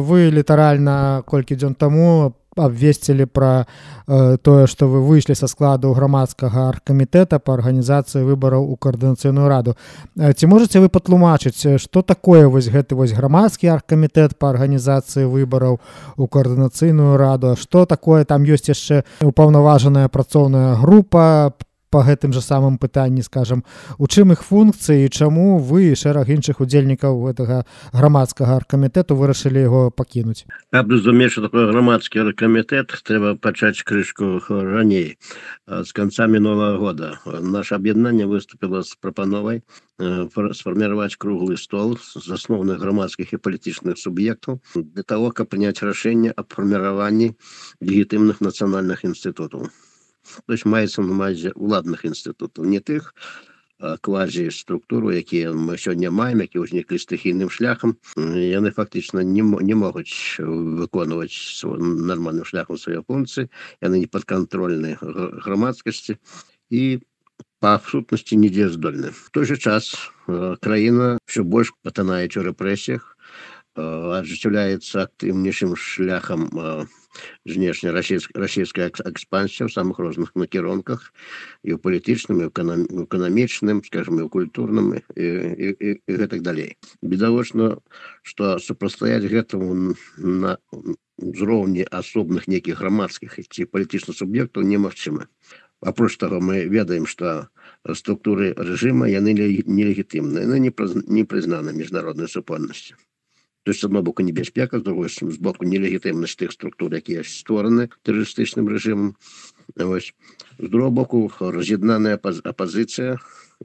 вы літаральна колькі дзён таму абвесцілі пра тое, што вы выйшлі са складу грамадскага аргкамітэта па арганізацыі выбараў у каардынацыйную раду. Ці можаце вы патлумачыць, што такое вось гэты вось грамадскі аргкамітэт па арганізацыі выбараў у каардынацыйную раду? Што такое, там ёсць яшчэ упаўнаважаная працоўная група па гэтым жа самым пытанні, скажам, у чым іх функцыі і чаму вы і шэраг іншых удзельнікаў гэтага грамадскага аргкамітэту вырашылі яго пакінуць? Каб разумець, што такое грамадскі аргкамітэт, трэба пачаць крышку раней. З канца мінулага года наша аб'яднанне выступіла з прапановай сфарміраваць круглы стол з асноўных грамадскіх і палітычных суб'ектаў для того, каб прыняць рашэнне аб фарміраванні легітымных нацыянальных інстытутаў. То есть маецца на ўвазе уладных інстытутаў, не тых квазі-структуру, якія мы сёння маем, які ўзніклі стыхійным шляхам. Яны фактычна не могуць выконваць нармальным шляхам свае функцыі, яны не падкантрольны грамадскасці і па сутнасці нідзе здольны. В той же час краіна ўсё больш патанае ў рэпрэсіях, ажыццяўляецца актыўнейшым шляхам знешняя расійская экспансія ў самых розных накірунках, і ў палітычным, і ў эканамічным, скажем, і ў культурным, і гэтак далей. Відавочна, што супрацьстаяць гэтаму на ўзроўні асобных нейкіх грамадскіх ці палітычных суб'ектаў немагчыма. Апроч таго, мы ведаем, што структуры рэжыма яны нелегітымныя, яны не прызнаны міжнароднай супольнасцю. То есть, з одного боку, небяспека, з другого боку, нелегітимність тих структур, які створені терористичним режимом. Ось. З другого боку, роз'єднана опозиція,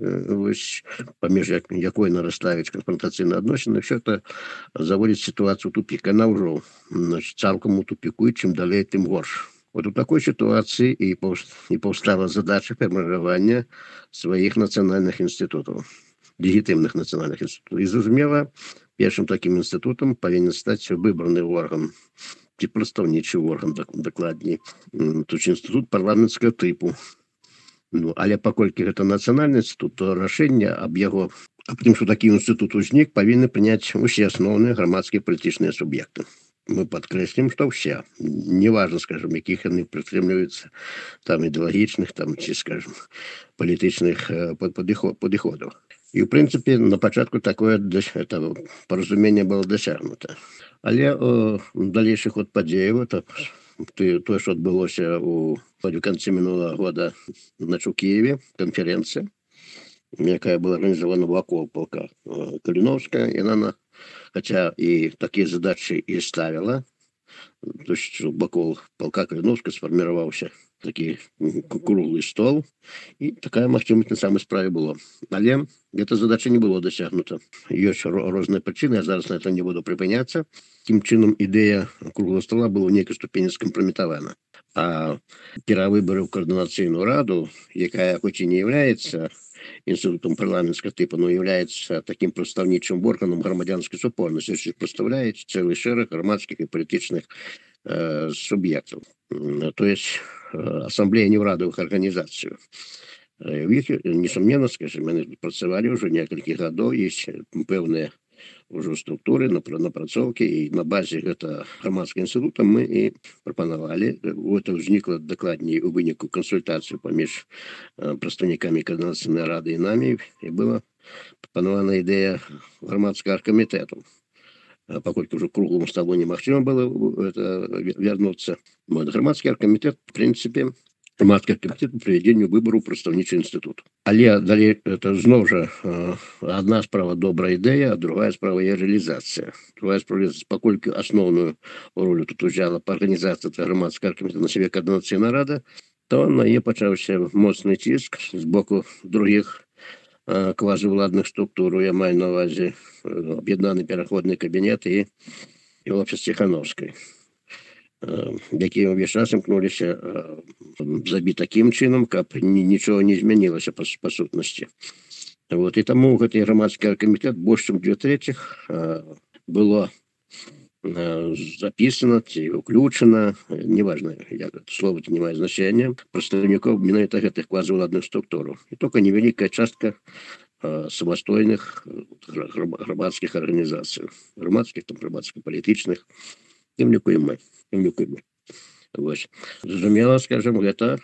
ось, поміж якою наростають конфронтаційні відносини. Все це заводить ситуацію в тупик. Вона вже цілком у тупику, і чим далі, тим горше. Вот у такой ситуации и повстала задача формирования своих национальных институтов, легитимных национальных институтов. И зрозуміло, першим таким інститутом повинен стати вибраний орган, ці представничий орган, докладній, тобто інститут парламентського типу. Ну, але покольки це національний інститут, то рішення об його, об тим, що такий інститут узник, повинні прийняти усі основні громадські політичні суб'єкти. Мы подкреслим, что все, неважно, скажем, яких они притримуються, там ідеологічних, там, чи, скажем, політичних підходів. І, в принципі, на початку такое порозуміння було досягнуто. Але дальніший ход подій, то, що відбулося в кінці минулого года у Києві, конференція, яка була організована вокруг полка Калиновська, і вона, хоча і такі задачі і ставила, то есть вокруг полка Калиновська сформувався такий круглий стол, і така можливість на самій справі була. Але ця задача не була досягнута. Є різні причини, я зараз на це не буду припинятися. Тим чином, ідея круглого стола була в некій ступені скомпрометована. А перевибори в Координаційну раду, яка хоч і не є інститутом парламентського типу, но є таким представничим органом громадянської супольності, що представляє цілий шерах громадських і політичних суб'єктів. Тобто, Ассамблея неурадовых организаций. В их, несомненно, скажем, они працевали уже несколько годов, есть певные уже структуры, напрацовки, и на базе этого громадского института мы и пропоновали. Это возникло докладнее у вынику консультацию поміж представниками Координаційної ради и нами, и была пропонована идея громадского оргкомитета. Поскольку уже к круглому столу немагчыма было вернуться. Громадский оргкомитет, в принципе, громадский оргкомитет по проведению выборов представничий институт. Але далее это знову же одна справа добрая идея, а другая справа ее реализация. Другая справа, поскольку основную роль тут взяла по организации громадского оргкомитета на себе Координаційна рада, то на ней почався моцний тиск з боку других квазівладних структур, я маю на увазі об'єднаний переходний кабінет і офіс Тихановської, які увесь час імкнулися забити таким чином, щоб нічого не змінилося по сутності. Вот. І тому цей громадський комітет більше, ніж 2/3 було записано, включено, неважно, як слово не має значення, представників менавіта гэтых квазівладних структур. І тільки невелика частка самастойных грамадскіх арганізацыях, грамадскіх, там, грамадска-палітычных, тым ліку і мы. Вось. Зразумела, скажем, гэта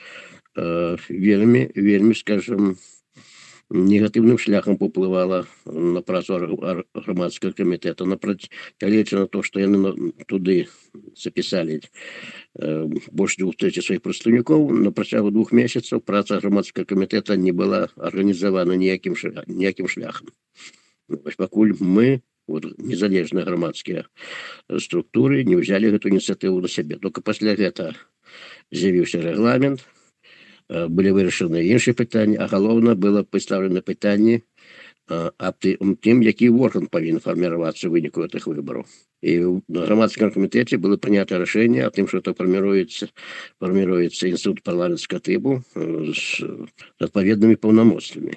вельмі, скажем, негатыўным шляхам паўплывала на працу грамадскага камітэта, нягледзячы на то, што яны туды запісалі больш 2/3 сваіх прадстаўнікоў, на працягу 2 месяцаў праца грамадскага камітэта не была арганізавана ніякім шляхам. Пакуль мы, незалежныя грамадскія структуры, не ўзялі гэту ініцыятыву на сябе. Толькі пасля гэта з'явіўся рэгламент, былі вырашаны іншыя пытанні, а галоўна было пастаўлена пытанне аб тым, які орган павінен фарміравацца ў выніку гэтых выбараў. І на грамадскім камітэце было прынята рашэнне аб тым, што фарміруецца інстытут парламенцкага тыпу з адпаведнымі паўнамоцтвамі.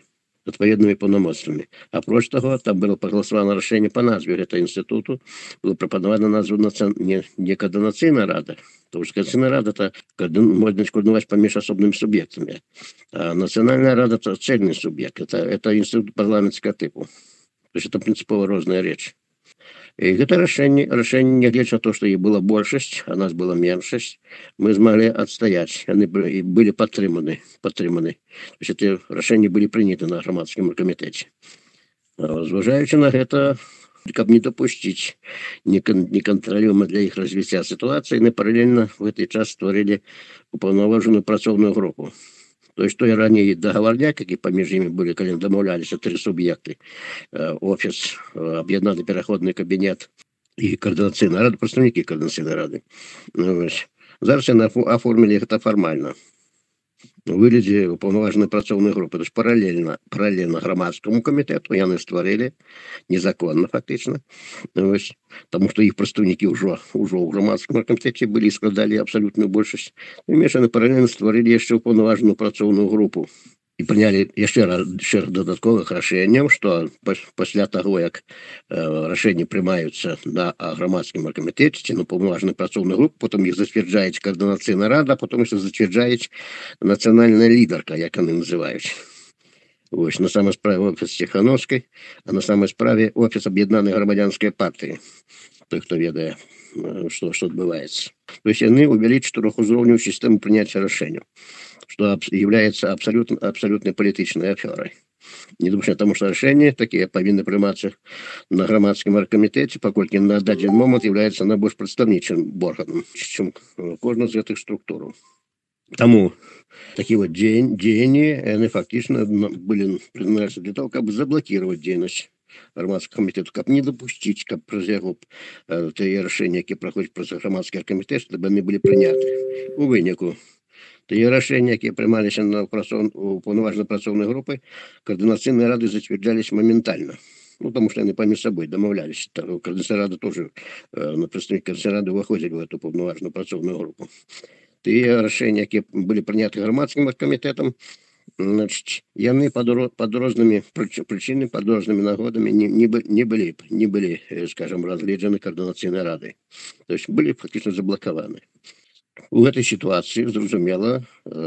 Апроч таго, там было прагаласавана рашэнне па назве гэтага інстытуту, было прапанавана назву не координацыйная рада, потому что координацыйная рада это можно координировать паміж асобнымі суб'ектамі, а нацыянальная рада это цельны суб'ект, это інстытут парламенцкага тыпу. То есть это принципова розная рэч. І гэта рашэнне, нягледзячы на то, што іх была большасць, а нас была меншасць, мы змаглі адстаяць, яны былі падтрыманы. То есть эти рашэнні былі прыняты на грамадскім камітэце. Зважаючы на гэта, каб не дапусціць некантралюема для іх развіцця сітуацыі, яны паралельна в гэты час стварылі упаўнаважаную працоўную групу. То есть той раней договорняк, які паміж імі былі, калі дамаўляліся 3 суб'екты, офіс, аб'яднаны пераходны кабінет і координацыйная рада, прадстаўнікі координацыйнай рады. Зараз яны аформілі гэта фармальна у выглядзе упаўнаважанай працоўнай групы. То есть паралельна грамадскаму камітэту яны стварылі незаконна фактычна, таму што іх прадстаўнікі ўжо ў грамадскім камітэце былі і складалі абсалютную большасць. Яны паралельна стварылі яшчэ упаўнаважаную працоўную групу і прынялі яшчэ дадатковых рашэнняў, што пасля таго, як рашэнні прымаюцца на грамадскім камітэце ці на паўнаважанай працоўнай групе, потым іх зацвярджаюць координацыйная рада, потым яшчэ зацвярджаюць нацыянальная лідарка, як яны называюць. На самой справе офіс Ціхановскай, а на самой справе офіс аб'яднанай грамадзянскай партыі. Той, хто ведае, што адбываецца. То есть яны увялі 4-узроўневую сістэму прыняцця рашэнняў, что является абсолютной политической аферой. Не думаю, потому что решения такие повинны прийматься на громадском оргкомитете, поскольку на данный момент является наиболее представничным органом, чем кожна з этих структур. Тому такие вот деяния, они фактически были предназначены для того, чтобы заблокировать деятельность громадского комитета, как не допустить, как праз яго те решения, которые проходят праз громадский комитет, чтобы они были приняты. У выніку тыя рашэнні, якія прымаліся на паўнаважнай працоўнай групы, координацыйныя рады зацвярджаліся моментальна. Потому что они паміж собой домовлялись. Координацыйная рада тоже, на прадстаўнікі координацыйнай рады ўваходзілі в эту паўнаважную працоўную групу. Тыя рашэнні, якія былі прыняты грамадскім камітэтам, яны пад рознымі прычынамі, пад рознымі нагодамі не былі, скажем, разгледжаны координацыйнай радай. То есть былі фактычна заблокаваны. У этой ситуации, зразумела,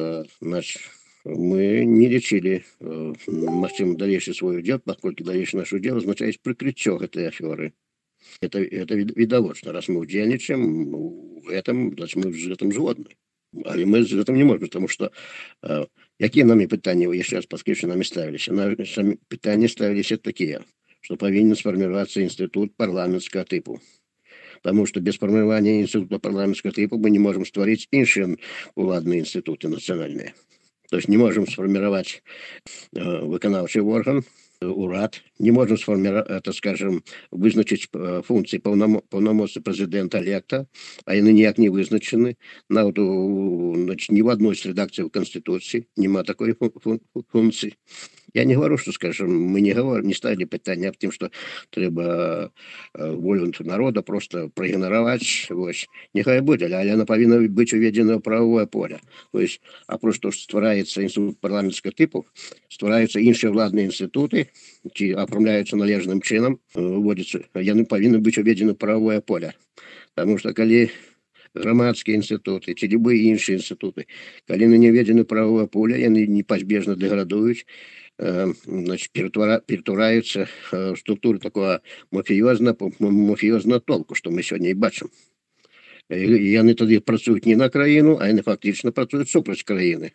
мы не лечили магчымы дальнейший свой удел, поскольку дальнейший наш удел означает прикрытие этой аферы. Это видовочно. Раз мы удельничаем в этом, значит, мы с этим згодны. Але мы з этим не можем, потому что какие нами питания, еще раз подскажу, нами ставились? Нами питания ставились такие, что повинен сформироваться институт парламентского типу. Потому что без формирования института парламентского типа мы не можем створить іншие уладные институты национальные. То есть не можем сформировать выконавчий орган, урад, не можем сформировать, это, скажем, вызначить функции полномочий президента электа, а они никак не вызначены. Значит, ни в одной из редакций Конституции нема такой функции. Я не говорю, что, скажем, мы не ставили питання об тем, что треба волю народа просто проигнорировать. Нехай буде, але она повинна быть уведена в правовое поле. То есть, а просто створається інститут парламентського типу, ствараються інші владні інститути, які оформляються належним чином, вони повинні бути уведені в правовое поле. Потому что, коли громадские институты, ці любые іншие институты, коли не введены в правовое поле, они непозбежно деградують, значит, перетворяются в структуру такого мафіозного толку, что мы сегодня и бачим. І вони тоді працюють не на країну, а вони фактично працюють супроть країни.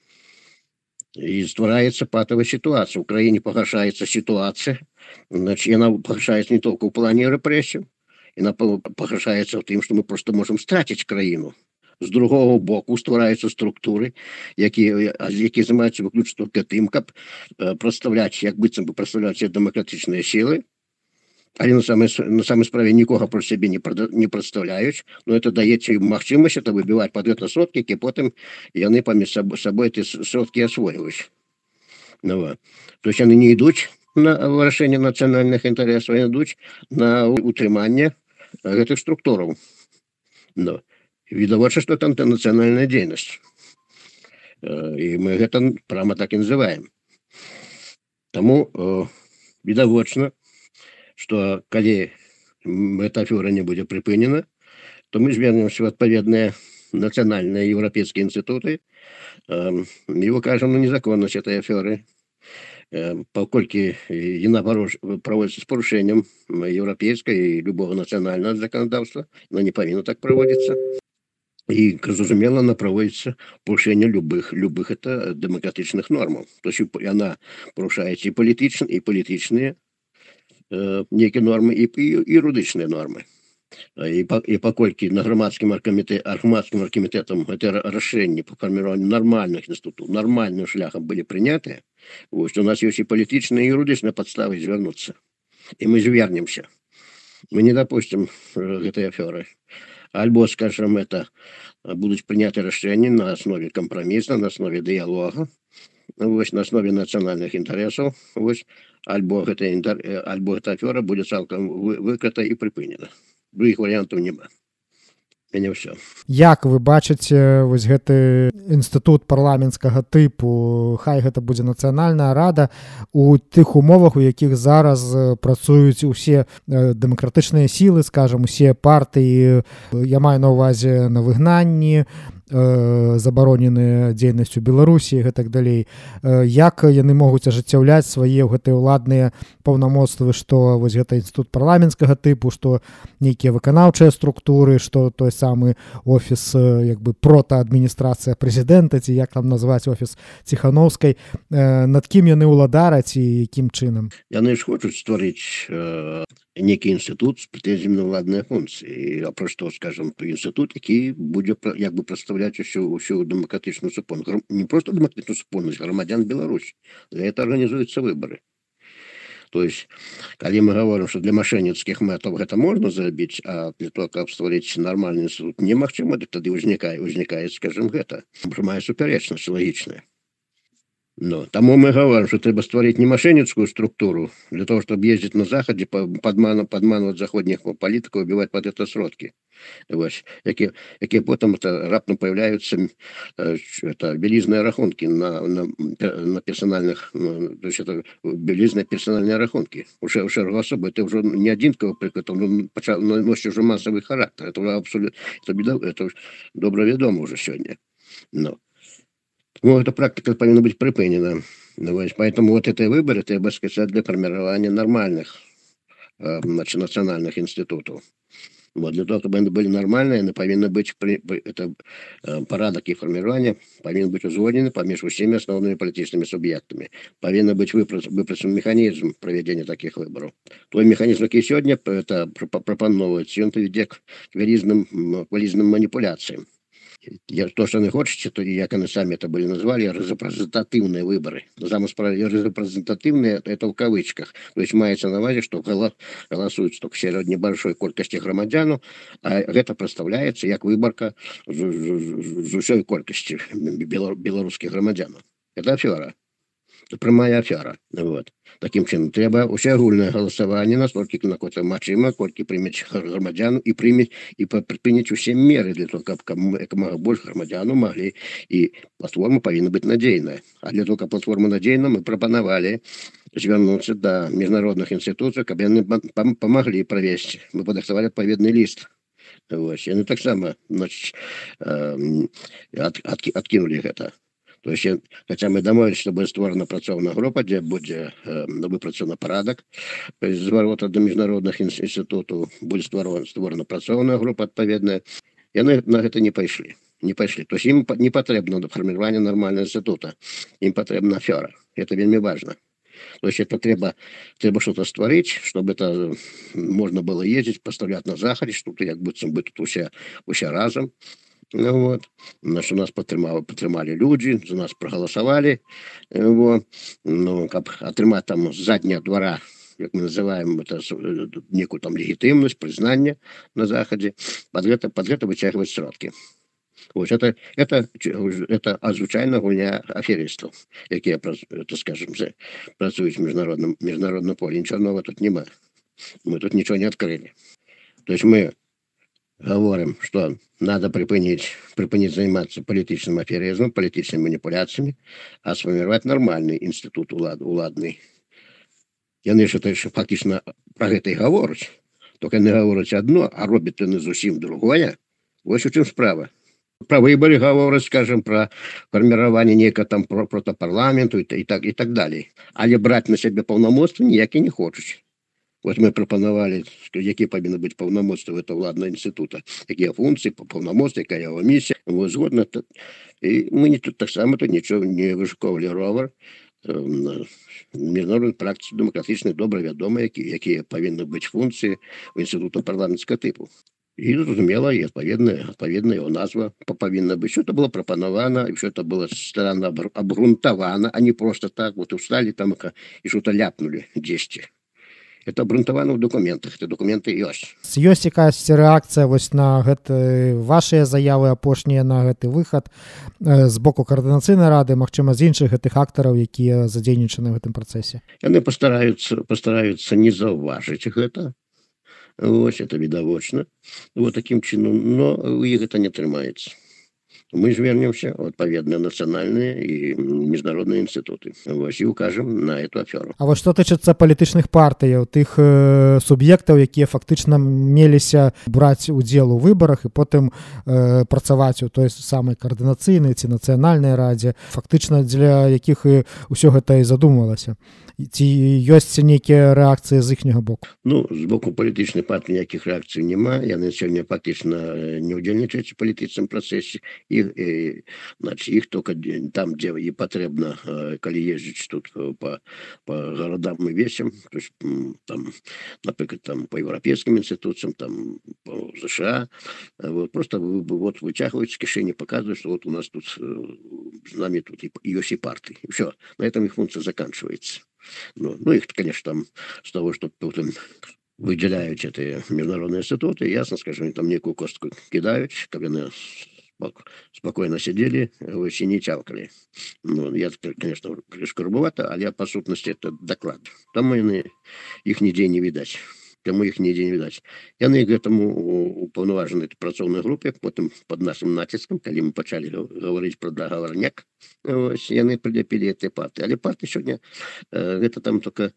І створяється патова ситуація. В Україні погашається ситуація, значить, вона погашається не тільки в плані репресій, вона погашається в тим, що ми просто можемо втратити країну. З другого боку створяються структури, які займаються виключно тільки тим, щоб представляти, як би це представляти демократичні сили, але на самой справе нікого про себе не представляють, но це дає їм можливість вибивати подвітні сродки, які потім вони поміж собою ці сродки освоюють. Тобто вони не йдуть на вирішення національних інтересів, вони йдуть на утримання цих структур. Відомо, що це антинаціональна діяльність. І ми це прямо так і називаємо. Тому відовочно, что когда эта афера не будет припынена, то мы звернемся в отповедные национальные европейские институты и укажем на незаконность этой аферы, поскольку она проводится с порушением европейского и любого национального законодательства, она не повинна так проводиться. И, разумело, она проводится порушение любых это демократичных норм. То есть она порушает и политичные некие нормы, и юридичные нормы. И покольки на громадским оргкомитетом это решение по формированию нормальных институтов, нормальным шляхом были приняты, вот, у нас есть и политичные, и юридичные подставы звернуться. И мы звернемся. Мы не допустим этой аферы. Альбо, скажем, это будут приняты решения на основе компромисса, на основе диалога, на основе национальных интересов, альбо эта афера будет цалком выкрыта и припынена. Других варіантів нема. Мене все. Як ви бачите вось гэты інстытут парламенцкага тыпу, хай гэта будзе нацыянальная рада, у тых умовах, у якіх зараз працуюць усе дэмакратычныя сілы, скажам, усе партыі, я маю на ўвазе на выгнанні, забаронены дзейнасцю Беларусі і гэтак далей. Як яны могуць ажыццяўляць свае гэтыя ўладныя паўнамоцтвы, што вось гэта інстытут парламенцкага тыпу, што нейкія выканаўчыя структуры, што той самы офіс як бы протаадміністрацыя прэзідэнта, ці як там назваць офіс Ціханаўскай, над кім яны ўладараць і якім чынам? Яны ж хочуць стварыць некий институт с претензиями на владные функции. А про что, скажем, институт, який буде як би представляти всю демократичну супольність. Не просто демократичну супольність, громадян Беларуси. Для этого организуются выборы. То есть, когда мы говорим, что для мошеннических методов это можно забить, а для того, как створить нормальный институт немагчыма, то тогда возникает, скажем, это прямая суперечность логичная. Но тому мы говорим, что треба створить не мошенническую структуру для того, чтобы ездить на Заходе, подманывать заходних политиков, убивать под это сродки. Які потім раптом появляються білізні рахунки на персональних, то есть это білізні персональні рахунки. Уже особо, это уже не один приклад, он носить уже масовий характер. Это абсолютно, это добре відомо уже сьогодні. Но эта практика повинна быть припынена. Поэтому вот эти выборы треба сказать для формирования нормальных национальных институтов. Вот, для того, чтобы они были нормальные, они повинны быть, это порядок их формирования повинен быть узгоден поміж всеми основными политическими субъектами. Повинен быть выпрацован механизм проведения таких выборов. Той механизм, який сегодня это пропановывается, он ведет к валізным манипуляциям. То, что они хотят, то, як они сами это были назвали, репрезентативные выборы. На самом деле, репрезентативные, это в кавычках. То есть, мається на увазі, що голосують только серед небольшой колькости громадян, а это представляется як выборка з усей колькости белорусских громадян. Это афера. Прямая афера. Вот. Таким чином, треба усеагульне голосование настолько на какой-то мачима, кольки примет громадян и предпринять все меры для того, чтобы как можно больше громадян могли, и платформа повинна быть надежная. А для того, чтобы платформа надежна, мы пропоновали звернуться до международных институтов, чтобы они помогли провести. Мы подготовили отповедный лист. Вот. И они так само, значит, откинули это. То есть, хотя мы домовились, что буде створена працоўная група, дзе будзе выпрацаваны парадак зварота до міжнародных інстытутаў, будзе створана працоўная група адпаведная. Яны на гэта не пайшлі. То есть им не патрэбна фармирование нормального института, им патрэбна афера. Это вельмі важно. То есть это треба что-то створить, чтобы это можно было ездить, поставлять на захаде, что-то як быццам бы тут усе разом. Вот. Значит, нас падтрымалі люди, за нас проголосовали. Вот. Ну, каб атрымаць там с заднего двора, как мы называем это, некую там легитимность, признание на заходе, под это вытягивать сродки. Вот это звычайна гульня аферыстаў, якія, скажем, працуюць в международном поле. Ничего нового тут нема. Мы тут ничего не открыли. То есть мы говорим, что надо припынить заниматься политическим аферизмом, политическими манипуляциями, а сформировать нормальный институт уладный. Яны ж фактично про гэта и говорят. Только не говорят одно, а робят яны зусім другое. Вот у чым справа. Про выборы говорят, скажем, про формирование некого там протопарламенту и так далее. Але брать на себя полномочия ніякі не хочуць. Вот мы пропонували, які повинны быть полномочия этого владного института, какие функции, полномочия, какая его миссия. Вот згодно. И мы тут так само тут ничего не вышуковали ровер. Міжнароднай практицы демократичной добра вядома, якія повинны быть функции у института парламентского типу. И, зразумела, и отповедная его назва повинна быть. Все это было пропоновано, и все это было странно обґрунтовано, а не просто так вот устали там и что-то ляпнули 10. Это обґрунтовано в документах, это документы ёсць. Ёсць якаясь рэакцыя вось на гэты вашыя заявы апошнія, на гэты выхад з боку каардынацыйнай рады, магчыма, з іншых гэтых актараў, якія задзейнічаны ў гэтым працэсе? Яны постараюцца не заўважыць гэта. Вот, это відавочна. Вот таким чынам, но у іх гэта не атрымаецца. Мы звернемся в адпаведныя нацыянальныя і міжнародныя інстытуты. Вось, і укажем на эту аферу. А вот што тычыцца палітычных партыяў, тых суб'ектаў, якія фактычна меліся браць удзел у выбарах і потым працаваць у той самай каардынацыйнай ці нацыянальнай радзе, фактычна для якіх і ўсё гэта і задумвалася. Ці ёсць нейкія рэакцыі з іхняга боку? Ну, з боку палітычнай партыі ніякіх рэакцый няма. Яны сёння фактычна не ўдзельнічаюць у палітычным працэсе. Значит, их только там, где и потребно, коли ездить тут по городам и весям, то есть там, например, там по европейским институциям, там по США, вот, просто вот вытягивают с кишени, показывают, что вот у нас тут с нами тут и есть и партии. И все, на этом их функция заканчивается. Ну, их, конечно, там с того, что потом выделяют эти международные институты, ясно, скажем, там некую костку кидают, как они спокойно сидели, и не тявкали. Ну, я, конечно, грубовато, але по сутности это доклад. Там их нигде не видать. Яны к этому уповноважены працоўнай групе, потым под нашим націскам, калі мы пачалі говорить про договорняк, яны прыляпілі этой партии. Але партии сегодня, это там только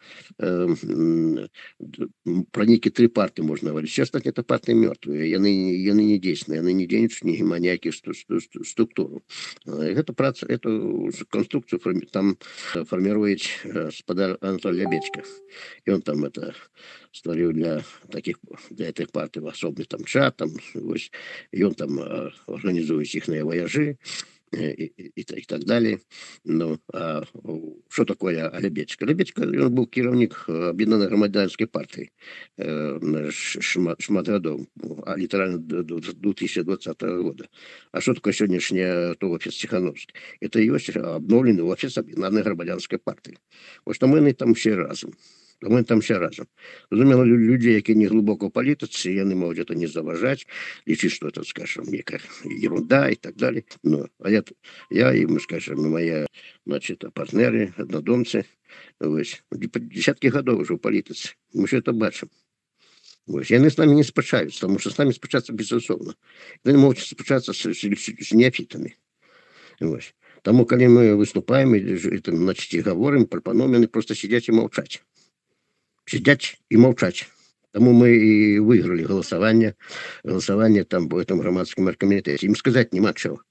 про некие 3 партии можно говорить. Все остальные это партии мертвые, яны не действенные, яны не денежные, не геманяки структуру. Эту конструкцию там формирует господар Анатолий Лебедько. И он там это створил для этих партий особый там чат, там, и он там организует их вояжи и так далее. Ну, а что такое Лебедько? Лебедько, он был керівник Об'єднаної громадянської партії шмат годов, литерально до 2020 года. А что такое сегодняшний офис Тихановский? Это и есть обновленный офис Об'єднаної громадянської партії. Вот что мы там все разом. Зрозуміло, люди, які не глибоко в політиці, яны можуть это не заважать, лічить, что это, скажем, некая ерунда и так далее. Ну, а я и, скажем, мои, значит, партнеры, однодумцы, десятки годов уже в політиці. Мы все это бачим. Яны с нами не спрачаюцца, потому что с нами спрачаться безусловно. Яны могут спрачаться с неофитами. Тому, коли мы выступаем, значит, говорим, пропонуем, они просто сидят и молчать. Сидять и молчать. Тому мы и выиграли голосование там в этом громадском оргкомитете. Им сказать нема чего.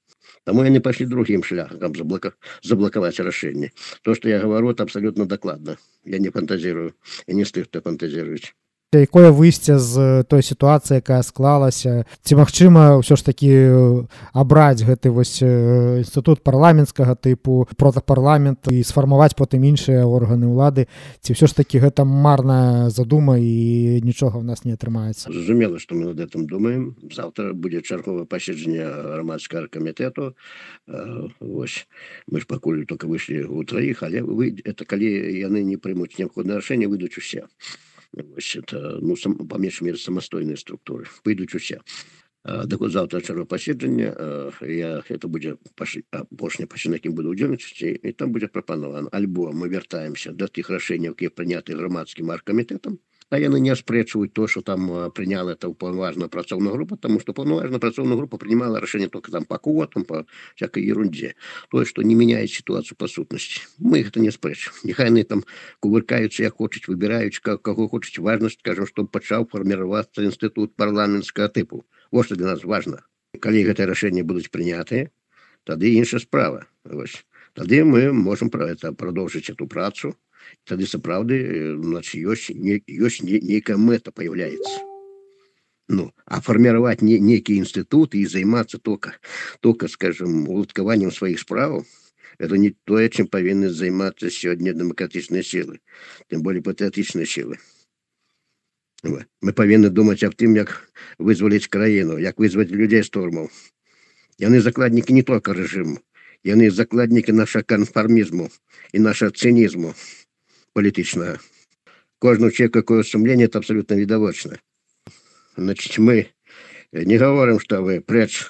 Таму яны пайшлі другім шляхам, каб заблакаваць рашэнне. То, што я гавару, это абсалютна дакладна. Я не фантазірую, я не з тых, хто фантазіруюць. Якое выйсце з той сітуацыі, якая склалася, ці магчыма ўсё ж такі абраць гэты вось інстытут парламенцкага тыпу, протапарламент і сфармаваць потым іншыя органы ўлады, ці ўсё ж такі гэта марная задума і нічога ў нас не атрымаецца? Зразумела, што мы над гэтым думаем. Заўтра будзе чарговае паседжанне грамадскага камітэту. Вось мы ж пакуль толькі выйшлі ў траіх, але это калі яны не прымуць неабходнае рашэнне, выйдуць усе. Это, по меньшей мере, самостойные структуры. Выйдут усе. Так вот, завтра чарговое паседжанне, это будет апошняе паседжанне, якім буду ўдзельнічаць, і там будзе прапанована. Альбо мы вяртаемся до тых рашэнняў, якія прыняты грамадскім аргкамітэтам, а яны не аспрэчваюць то, что там приняла эта уполноваженная працоўная группа, потому что уполноваженная працоўная группа принимала решение только там по квотам, по всякой ерунде. То, что не меняет ситуацию по сутности. Мы это не аспрэчваем. Нехай они там кувыркаются, як хочуць, выбираюць, кого хочуць. Важно, скажем, чтобы пачаў фарміравацца институт парламенцкага тыпу. Вот что для нас важно. Калі гэтае рашэнне будуць прынятыя, тады іншая справа. Тады мы можем продолжить эту працу. Тады сапраўды, значит, ёсць нейкая мэта появляется. А фарміраваць нейкі інстытут і займацца только, скажем, уладкаваннем сваіх справаў, это не тое, чым павінны займацца сёння дэмакратычныя сілы, тым болей патрыятычныя сілы. Мы павінны думаць аб тым, як вызваліць краіну, як вызваць людзей з турмаў. Яны закладнікі не толькі рэжыму, яны закладнікі нашага канфармізму і нашага цынізму политичного. Кожному человеку какое сумление, это абсолютно видовочно. Значит, мы не говорим, что вы прэч.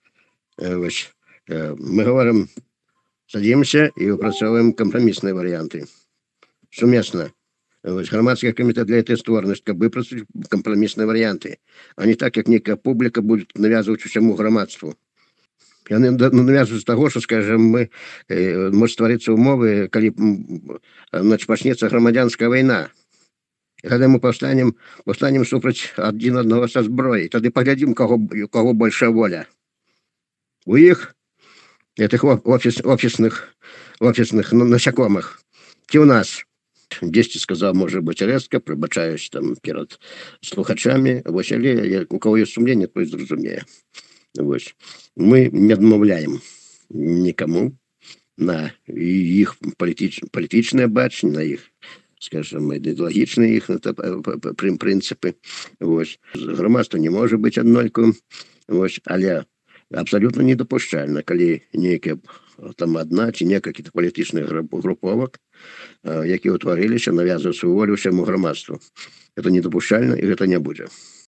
Мы говорим, садимся и выпрацоўваем компромиссные варианты. Суместно. Громадский комитет для этой створаны, чтобы выпрацаваць компромиссные варианты. А не так, как некая публика будет навязывать всему громадству. Яны навязываюць таго, што, скажем, можа стварыцца ўмовы, калі пачнецца грамадзянская вайна. І калі мы паўстанем супраць адзін аднаго са зброяй, тады паглядзім, у каго большая воля. У іх, гэтых офісных насякомых, ці ў нас. Дзесьці сказаў, можа быць, рэзка, прыбачаюсь там перад слухачамі, але у каго ёсць сумленне, той зразумее. Мы не адмаўляем никому на их политичное бачанне, на их, скажем, идеологичные их принципы. Грамадство не может быть аднолькавым, але абсолютно недопушчальна, калі некая там одна ці некалькі палітычных груповак, якія ўтварыліся, навязваюць сваю волю ўсяму грамадству. Это недопушчальна, і гэта не будзе.